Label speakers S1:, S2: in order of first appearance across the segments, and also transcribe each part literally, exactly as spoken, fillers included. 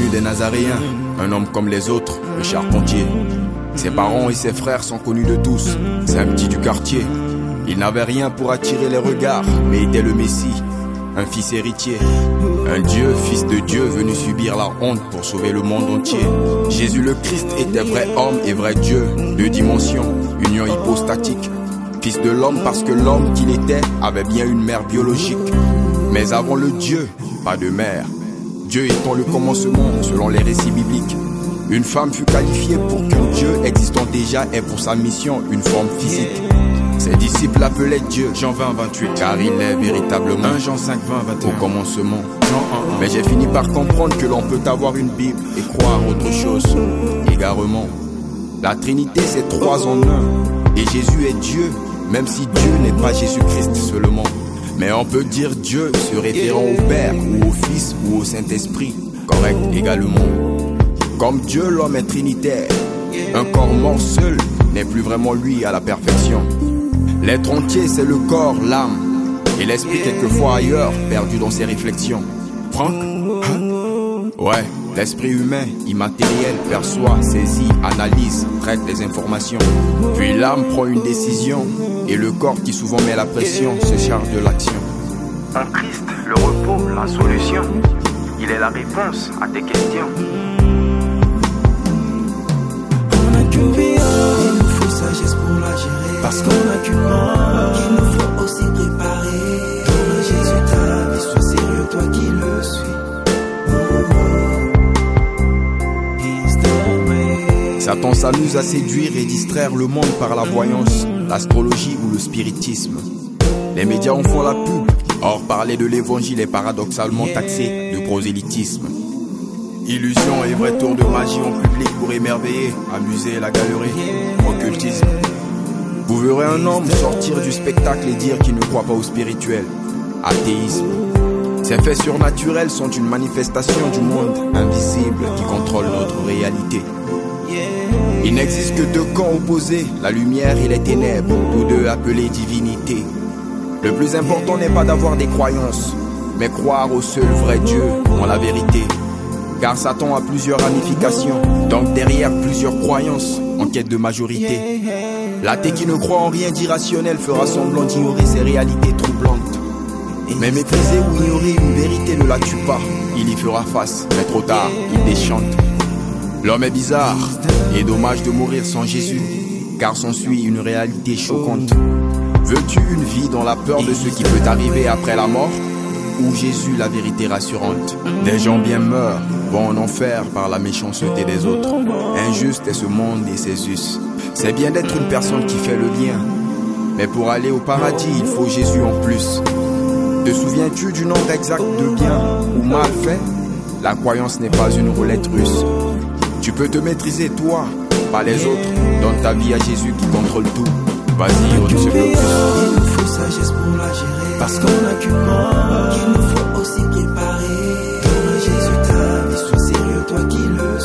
S1: Jésus des Nazaréens, un homme comme les autres, le charpentier. Ses parents et ses frères sont connus de tous, c'est un petit du quartier. Il n'avait rien pour attirer les regards, mais était le Messie, un fils héritier. Un Dieu, fils de Dieu, venu subir la honte pour sauver le monde entier. Jésus le Christ était vrai homme et vrai Dieu, deux dimensions, union hypostatique. Fils de l'homme parce que l'homme qu'il était avait bien une mère biologique. Mais avant le Dieu, pas de mère. Dieu étant le commencement selon les récits bibliques. Une femme fut qualifiée pour qu'un Dieu existant déjà ait pour sa mission une forme physique. Ses disciples l'appelaient Dieu, Jean vingt, vingt-huit, car il est véritablement un Jean cinq, vingt, vingt et un, au commencement. Jean un, un. Mais j'ai fini par comprendre que l'on peut avoir une Bible et croire autre chose, égarement. La Trinité c'est trois en un, et Jésus est Dieu, même si Dieu n'est pas Jésus-Christ seulement. Mais on peut dire Dieu se référant au Père, ou au Fils, ou au Saint-Esprit, correct également. Comme Dieu, l'homme est trinitaire, un corps mort seul n'est plus vraiment lui à la perfection. L'être entier c'est le corps, l'âme, et l'esprit quelquefois ailleurs, perdu dans ses réflexions. Franck, hein? Ouais, l'esprit humain, immatériel, perçoit, saisit, analyse, traite les informations. Puis l'âme prend une décision, et le corps qui souvent met la pression se charge de l'action.
S2: En Christ, le repos, la solution, il est la réponse à tes questions.
S3: On a qu'une vie, il nous faut sagesse pour la gérer. Parce qu'on a qu'une mort, il nous faut aussi préparer. Dans Jésus ta vie, sois sérieux, toi qui le suis.
S1: Satan s'amuse à séduire et distraire le monde par la voyance, l'astrologie ou le spiritisme. Les médias en font la pub. Or, parler de l'évangile est paradoxalement taxé de prosélytisme. Illusion et vrai tour de magie en public pour émerveiller, amuser la galerie, occultisme. Vous verrez un homme sortir du spectacle et dire qu'il ne croit pas au spirituel. Athéisme. Ces faits surnaturels sont une manifestation du monde invisible qui contrôle notre réalité. Il n'existe que deux camps opposés, la lumière et les ténèbres, tous deux appelés divinités. Le plus important n'est pas d'avoir des croyances, mais croire au seul vrai Dieu, en la vérité. Car Satan a plusieurs ramifications, donc derrière plusieurs croyances, en quête de majorité. L'athée qui ne croit en rien d'irrationnel fera semblant d'ignorer ses réalités troublantes. Mais maîtriser ou ignorer une vérité ne la tue pas, il y fera face, mais trop tard, il déchante. L'homme est bizarre, et dommage de mourir sans Jésus, car s'ensuit une réalité choquante. Veux-tu une vie dans la peur de ce qui peut arriver après la mort, ou Jésus la vérité rassurante? Des gens bien meurent, vont en enfer par la méchanceté des autres. Injuste est ce monde et ses us. C'est bien d'être une personne qui fait le lien, mais pour aller au paradis, il faut Jésus en plus. Te souviens-tu du nombre exact de bien ou mal fait? La croyance n'est pas une roulette russe. Tu peux te maîtriser toi, pas les autres. Donne ta vie à Jésus qui contrôle tout. Vas-y, on ne se bloque.
S3: Il nous faut sagesse pour la gérer. Parce qu'on a qu'une mort, il nous faut aussi préparer. Dans Jésus ta vie, sois sérieux, toi qui le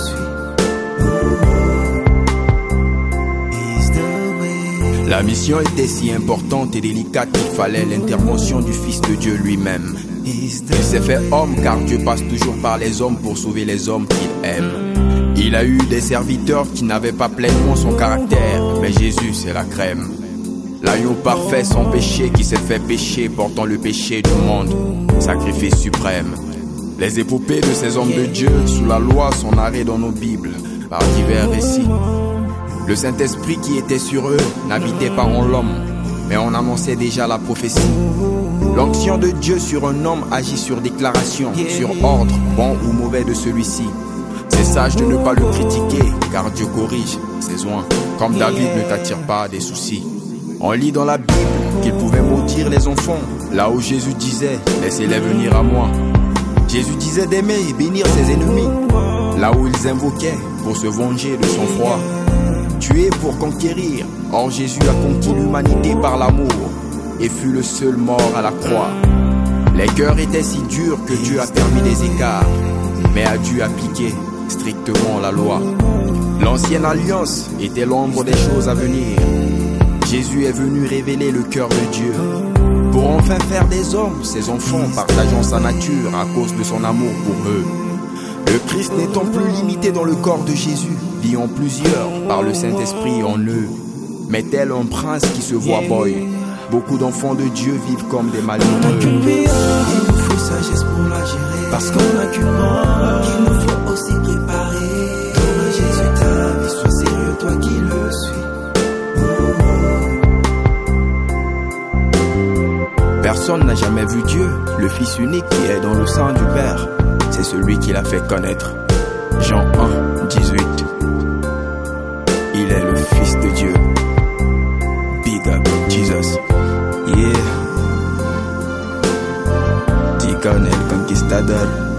S3: suis.
S1: La mission était si importante et délicate qu'il fallait l'intervention du Fils de Dieu lui-même. Il s'est fait homme car Dieu passe toujours par les hommes pour sauver les hommes qu'il aime. Il a eu des serviteurs qui n'avaient pas pleinement son caractère, mais Jésus c'est la crème. L'agneau parfait sans péché qui s'est fait pécher portant le péché du monde, sacrifice suprême. Les épopées de ces hommes de Dieu sous la loi sont narrées dans nos Bibles par divers récits. Le Saint-Esprit qui était sur eux n'habitait pas en l'homme, mais on annonçait déjà la prophétie. L'onction de Dieu sur un homme agit sur déclaration, sur ordre, bon ou mauvais de celui-ci. C'est sage de ne pas le critiquer, car Dieu corrige ses oins. Comme David ne t'attire pas des soucis. On lit dans la Bible qu'il pouvait maudire les enfants, là où Jésus disait, laissez-les venir à moi. Jésus disait d'aimer et bénir ses ennemis, là où ils invoquaient pour se venger de son froid. Tuer pour conquérir, or Jésus a conquis l'humanité par l'amour, et fut le seul mort à la croix. Les cœurs étaient si durs que Dieu a permis des écarts, mais a dû appliquer strictement la loi. L'ancienne alliance était l'ombre des choses à venir. Jésus est venu révéler le cœur de Dieu, pour enfin faire des hommes ses enfants partageant sa nature à cause de son amour pour eux. Le Christ n'étant plus limité dans le corps de Jésus, vit en plusieurs par le Saint-Esprit en eux. Mais tel un prince qui se voit boy, beaucoup d'enfants de Dieu vivent comme des malheureux.
S3: On n'a qu'une vie, il nous faut sagesse pour la gérer. Parce qu'on n'a qu'une mort, il nous faut aussi préparer. Donne à Jésus ta vie, sois sérieux, toi qui le suis.
S1: Personne n'a jamais vu Dieu, le Fils unique qui est dans le sein du Père. C'est celui qui l'a fait connaître. Jean un, dix-huit. Il est le Fils de Dieu. Big up, Jesus. Yeah. Deacon el Conquistador.